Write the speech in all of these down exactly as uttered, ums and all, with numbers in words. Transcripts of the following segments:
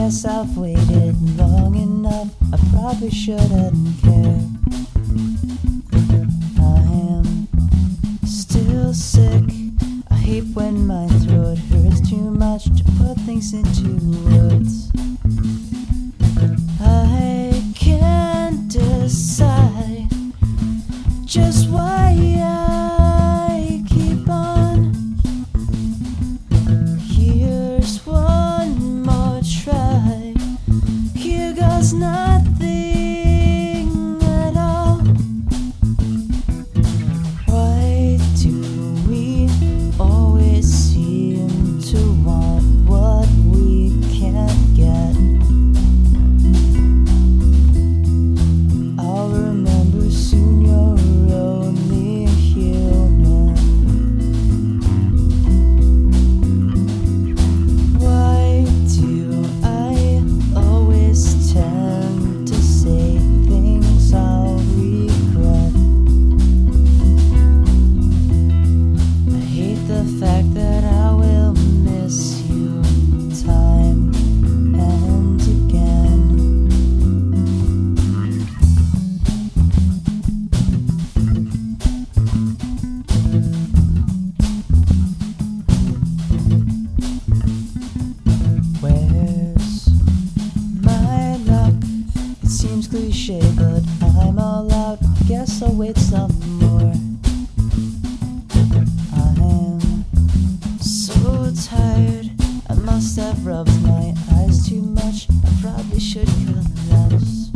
guess I've waited long enough. I probably shouldn't care. I am still sick. I hate when my throat hurts too much to put things into words. I can't decide just why I keep on. Here's one more try. Here goes nothing at all. Why do we always seem to want what we can't get? I'll remember soon you're only human. Why do I always tend to say things I'll regret? I hate the fact that I will miss you time and again. Where's my luck? It seems cliche, but I'm all out. Guess I'll wait some more. I'm so tired. I must have rubbed my eyes too much. I probably should collapse.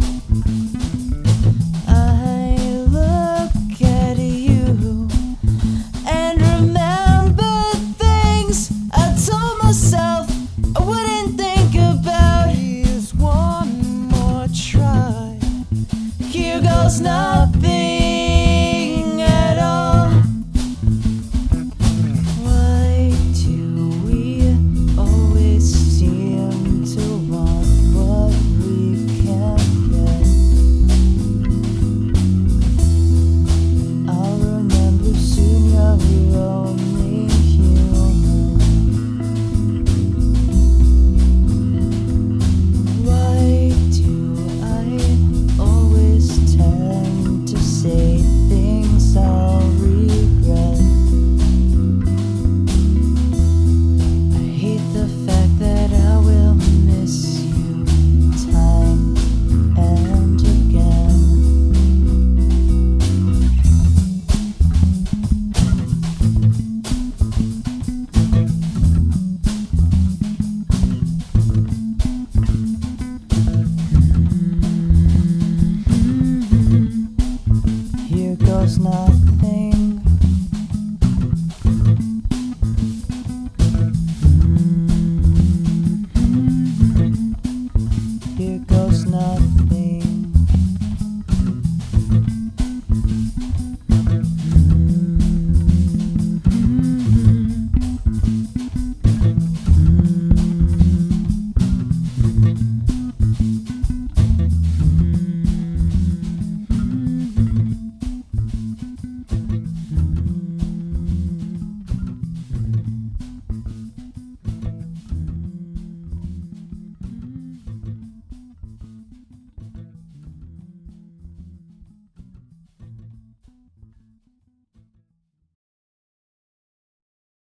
I look at you and remember things I told myself I wouldn't think about. Here's one more try. Here goes nothing at all. Why do we always seem to want what we can't get? I'll remember soon you're only human. Why do I always tend to say things I'll regret? I hate the fact that I will miss you time and again. Here goes nothing.